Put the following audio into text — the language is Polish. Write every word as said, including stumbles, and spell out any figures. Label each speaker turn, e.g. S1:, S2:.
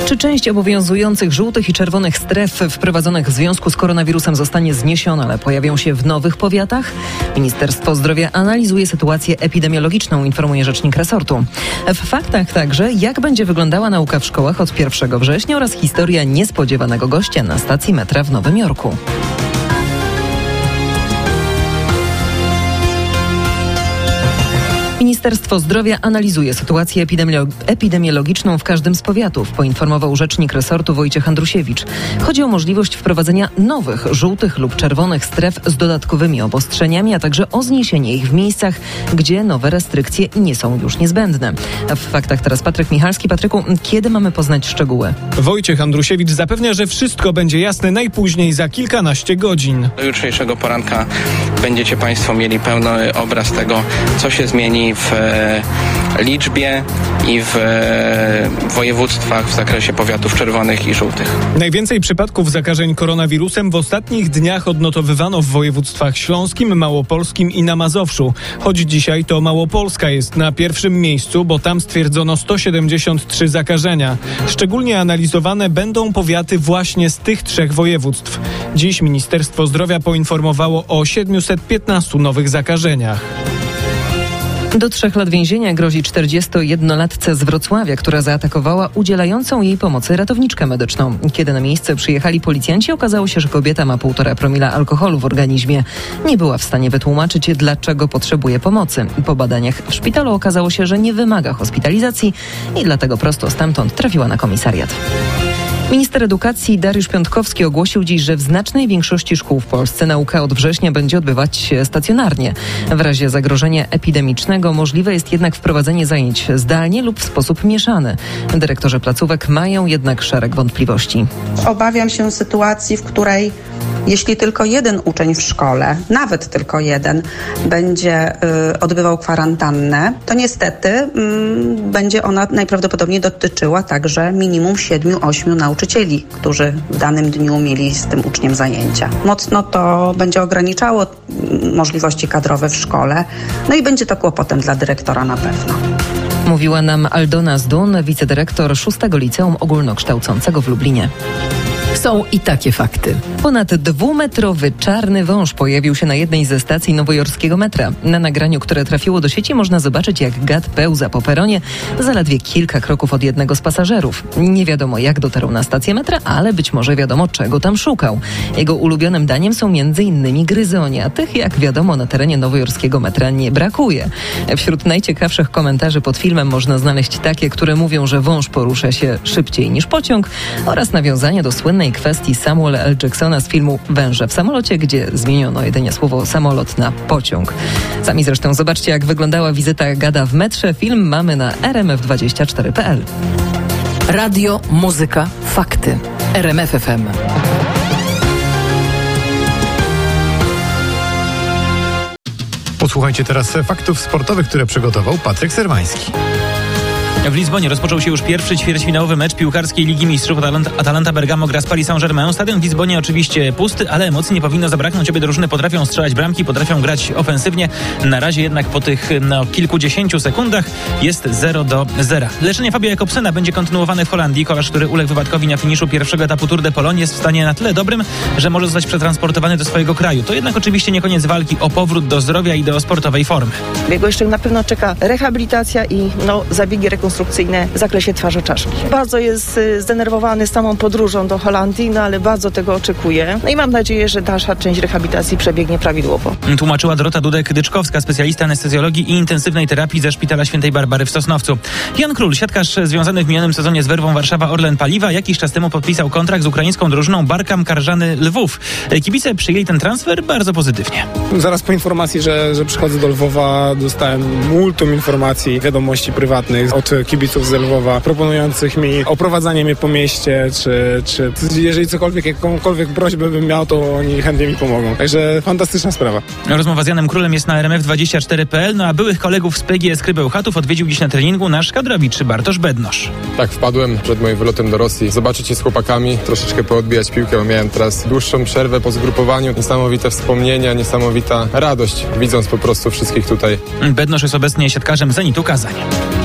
S1: Czy część obowiązujących żółtych i czerwonych stref wprowadzonych w związku z koronawirusem zostanie zniesiona, ale pojawią się w nowych powiatach? Ministerstwo Zdrowia analizuje sytuację epidemiologiczną, informuje rzecznik resortu. W faktach także, jak będzie wyglądała nauka w szkołach od pierwszego września oraz historia niespodziewanego gościa na stacji metra w Nowym Jorku. Ministerstwo Zdrowia analizuje sytuację epidemiolo- epidemiologiczną w każdym z powiatów, poinformował rzecznik resortu Wojciech Andrusiewicz. Chodzi o możliwość wprowadzenia nowych, żółtych lub czerwonych stref z dodatkowymi obostrzeniami, a także o zniesienie ich w miejscach, gdzie nowe restrykcje nie są już niezbędne. A w faktach teraz Patryk Michalski. Patryku, kiedy mamy poznać szczegóły?
S2: Wojciech Andrusiewicz zapewnia, że wszystko będzie jasne najpóźniej za kilkanaście godzin.
S3: Do jutrzejszego poranka będziecie Państwo mieli pełny obraz tego, co się zmieni w liczbie i w województwach w zakresie powiatów czerwonych i żółtych.
S2: Najwięcej przypadków zakażeń koronawirusem w ostatnich dniach odnotowywano w województwach śląskim, małopolskim i na Mazowszu. Choć dzisiaj to Małopolska jest na pierwszym miejscu, bo tam stwierdzono sto siedemdziesiąt trzy zakażenia. Szczególnie analizowane będą powiaty właśnie z tych trzech województw. Dziś Ministerstwo Zdrowia poinformowało o siedmiuset piętnastu nowych zakażeniach.
S1: Do trzech lat więzienia grozi czterdziestojednolatce z Wrocławia, która zaatakowała udzielającą jej pomocy ratowniczkę medyczną. Kiedy na miejsce przyjechali policjanci, okazało się, że kobieta ma półtora promila alkoholu w organizmie. Nie była w stanie wytłumaczyć, dlaczego potrzebuje pomocy. Po badaniach w szpitalu okazało się, że nie wymaga hospitalizacji i dlatego prosto stamtąd trafiła na komisariat. Minister edukacji Dariusz Piontkowski ogłosił dziś, że w znacznej większości szkół w Polsce nauka od września będzie odbywać się stacjonarnie. W razie zagrożenia epidemicznego możliwe jest jednak wprowadzenie zajęć zdalnie lub w sposób mieszany. Dyrektorzy placówek mają jednak szereg wątpliwości.
S4: Obawiam się sytuacji, w której jeśli tylko jeden uczeń w szkole, nawet tylko jeden, będzie y, odbywał kwarantannę, to niestety y, będzie ona najprawdopodobniej dotyczyła także minimum siedmiu, ośmiu nauczycieli, którzy w danym dniu mieli z tym uczniem zajęcia. Mocno to będzie ograniczało możliwości kadrowe w szkole, no i będzie to kłopotem dla dyrektora na pewno.
S1: Mówiła nam Aldona Zdun, wicedyrektor szóstego Liceum Ogólnokształcącego w Lublinie.
S5: Są i takie fakty.
S1: Ponad dwumetrowy czarny wąż pojawił się na jednej ze stacji nowojorskiego metra. Na nagraniu, które trafiło do sieci, można zobaczyć, jak gad pełza po peronie zaledwie kilka kroków od jednego z pasażerów. Nie wiadomo, jak dotarł na stację metra, ale być może wiadomo, czego tam szukał. Jego ulubionym daniem są między innymi gryzonie, a tych, jak wiadomo, na terenie nowojorskiego metra nie brakuje. Wśród najciekawszych komentarzy pod filmem można znaleźć takie, które mówią, że wąż porusza się szybciej niż pociąg, oraz nawiązanie do słynnej kwestii Samuela L. Jacksona z filmu Węże w samolocie, gdzie zmieniono jedynie słowo samolot na pociąg. Sami zresztą zobaczcie, jak wyglądała wizyta gada w metrze. Film mamy na r m f dwadzieścia cztery kropka p l.
S5: Radio, muzyka, fakty. R M F F M.
S6: Posłuchajcie teraz faktów sportowych, które przygotował Patryk Serwański.
S7: W Lizbonie rozpoczął się już pierwszy ćwierćfinałowy mecz piłkarskiej Ligi Mistrzów. Atalanta, Atalanta Bergamo gra z Paris Saint-Germain. Stadion w Lizbonie oczywiście pusty, ale emocji nie powinno zabraknąć. Obie drużyny potrafią strzelać bramki, potrafią grać ofensywnie. Na razie jednak po tych no, kilkudziesięciu sekundach jest zero do zera. Leczenie Fabia Jakobsena będzie kontynuowane w Holandii. Kolarz, który uległ wypadkowi na finiszu pierwszego etapu Tour de Pologne, jest w stanie na tyle dobrym, że może zostać przetransportowany do swojego kraju. To jednak oczywiście nie koniec walki o powrót do zdrowia i do sportowej formy.
S8: Jego jeszcze na pewno czeka rehabilitacja i no, zabiegi rekonstrukcyjne w zakresie twarzoczaszki. Bardzo jest zdenerwowany samą podróżą do Holandii, no ale bardzo tego oczekuje. No i mam nadzieję, że dalsza część rehabilitacji przebiegnie prawidłowo.
S7: Tłumaczyła Dorota Dudek-Dyczkowska, specjalista anestezjologii i intensywnej terapii ze Szpitala Świętej Barbary w Sosnowcu. Jan Król, siatkarz związany w minionym sezonie z Werwą Warszawa Orlen Paliwa, jakiś czas temu podpisał kontrakt z ukraińską drużyną Barkam Karżany Lwów. Kibice przyjęli ten transfer bardzo pozytywnie.
S9: Zaraz po informacji, że, że przychodzę do Lwowa, dostałem multum informacji, wiadomości prywatnych od kibiców z Lwowa, proponujących mi oprowadzanie mnie po mieście, czy, czy jeżeli cokolwiek, jakąkolwiek prośbę bym miał, to oni chętnie mi pomogą. Także fantastyczna sprawa.
S7: Rozmowa z Janem Królem jest na r m f dwadzieścia cztery kropka p l, no a byłych kolegów z P G S K Bełchatów odwiedził dziś na treningu nasz kadrowicz Bartosz Bednosz.
S10: Tak, wpadłem przed moim wylotem do Rosji, zobaczyć się z chłopakami, troszeczkę poodbijać piłkę, bo miałem teraz dłuższą przerwę po zgrupowaniu. Niesamowite wspomnienia, niesamowita radość, widząc po prostu wszystkich tutaj.
S7: Bednosz jest obecnie siatkarzem Zenitu Kazań.